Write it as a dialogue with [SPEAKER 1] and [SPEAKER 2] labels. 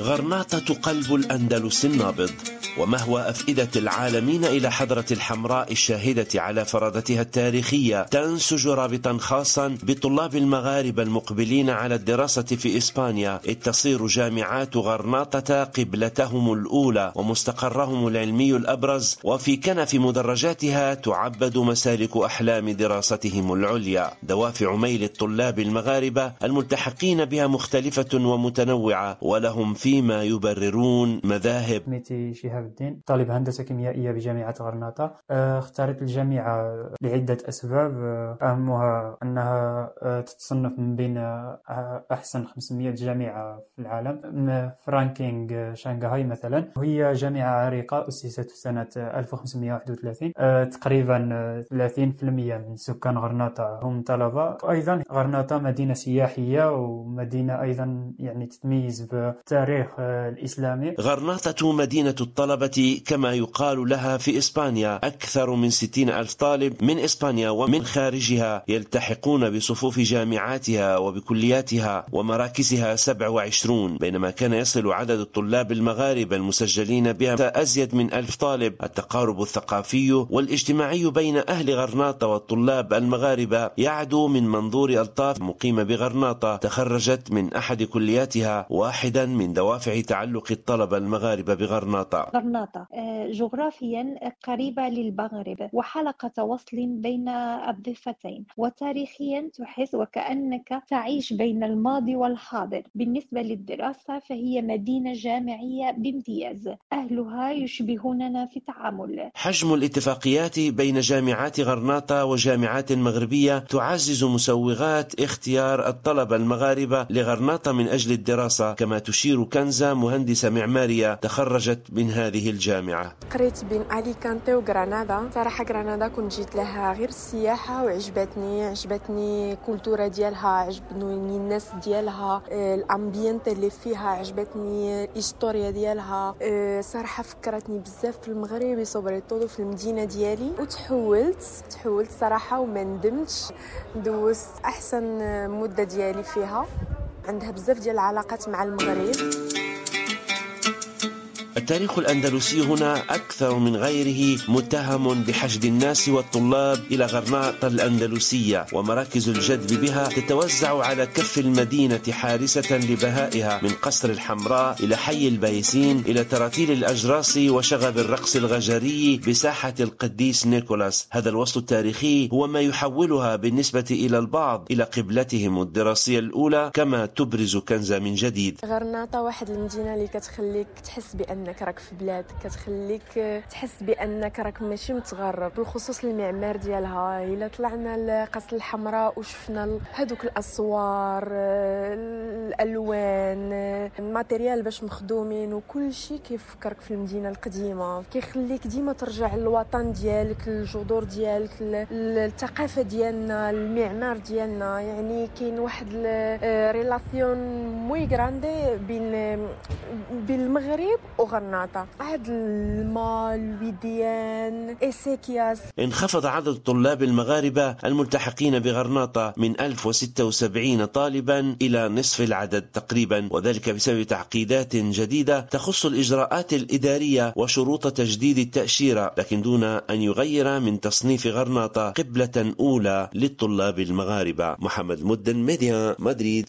[SPEAKER 1] غرناطة قلب الأندلس النابض، ومهوى أفئدة العالمين إلى حضرة الحمراء الشاهدة على فرادتها التاريخية، تنسج رابطا خاصا بطلاب المغاربة المقبلين على الدراسة في إسبانيا، إذ تصير جامعات غرناطة قبلتهم الأولى ومستقرهم العلمي الأبرز، وفي كنف مدرجاتها تعبد مسالك أحلام دراستهم العليا. دوافع ميل الطلاب المغاربة الملتحقين بها مختلفة ومتنوعة، ولهم فيما يبررون مذاهب.
[SPEAKER 2] اسمي شهاب الدين، طالب هندسة كيميائية بجامعة غرناطة. اختارت الجامعة لعدة أسباب، أهمها أنها تتصنف من بين أحسن 500 جامعة في العالم في رانكينج شنغهاي مثلا، وهي جامعة عريقة أسست في سنة 1531. تقريبا 30% من سكان غرناطة هم طلبة. وأيضا غرناطة مدينة سياحية، ومدينة أيضا يعني تتميز بالتاريخ الإسلامي.
[SPEAKER 1] غرناطة مدينة الطلبة كما يقال لها في إسبانيا، أكثر من 60,000 طالب من إسبانيا ومن خارجها يلتحقون بصفوف جامعاتها وبكلياتها ومراكزها 27، بينما كان يصل عدد الطلاب المغاربة المسجلين بها أزيد من 1000 طالب. التقارب الثقافي والاجتماعي بين أهل غرناطة والطلاب المغاربة يعدو من منظور ألطاف، مقيمة بغرناطة، تخرجت من أحد كلياتها، واحدا من دوافع تعلق الطلبة المغاربة بغرناطة.
[SPEAKER 3] غرناطة جغرافيا قريبة للمغرب وحلقة وصل بين الضفتين، وتاريخيا تحس وكأنك تعيش بين الماضي والحاضر. بالنسبة للدراسة فهي مدينة جامعية بامتياز، أهلها يشبهوننا في التعامل.
[SPEAKER 1] حجم الاتفاقيات بين جامعات غرناطة وجامعات مغربية تعزز مسوغات اختيار الطلبة المغاربة لغرناطة من أجل الدراسة، كما تشير كنزة، مهندسة معمارية تخرجت من هذه الجامعة.
[SPEAKER 4] قريت بين أليكانتي وغرناطة. صراحة غرناطة كنت جيت لها غير السياحة وعجبتني الكولتورة ديالها، عجبني الناس ديالها، الأمبيانت اللي فيها عجبتني، الهيستوريا ديالها. صراحة فكرتني بزاف في المغرب صوبريتو في المدينة ديالي، وتحولت صراحة وما ندمتش. دوزت أحسن مدة ديالي فيها، عندها بزاف ديال العلاقات مع المغرب.
[SPEAKER 1] التاريخ الأندلسي هنا أكثر من غيره متهم بحشد الناس والطلاب إلى غرناطة الأندلسية، ومراكز الجذب بها تتوزع على كف المدينة حارسة لبهائها، من قصر الحمراء إلى حي البايسين إلى تراتيل الأجراس وشغب الرقص الغجري بساحة القديس نيكولاس. هذا الوصل التاريخي هو ما يحولها بالنسبة إلى البعض إلى قبلتهم الدراسية الأولى، كما تبرز كنزة من جديد.
[SPEAKER 4] غرناطة واحد المدينة اللي كتخليك تحس بأنك راك في بلادك، كتخليك تحس بانك راك ماشي متغرب، بالخصوص المعمار ديالها. الا طلعنا لقصر الحمراء وشفنا هذوك الاسوار، الالوان، الماتيريال باش مخدومين، وكل شيء كيفكرك في المدينه القديمه، كيخليك ديما ترجع للوطن ديالك، الجذور ديالك، الثقافه ديالنا، المعمار ديالنا. يعني كاين واحد ريلاسيون موي غراندي بين المغرب وغرناطة. عهد الماء، الوديان، إسيكياس.
[SPEAKER 1] انخفض عدد الطلاب المغاربة الملتحقين بغرناطة من 1076 طالبا إلى نصف العدد تقريبا، وذلك بسبب تعقيدات جديدة تخص الإجراءات الإدارية وشروط تجديد التأشيرة، لكن دون أن يغير من تصنيف غرناطة قبلة أولى للطلاب المغاربة. محمد مدن، ميديا مدريد.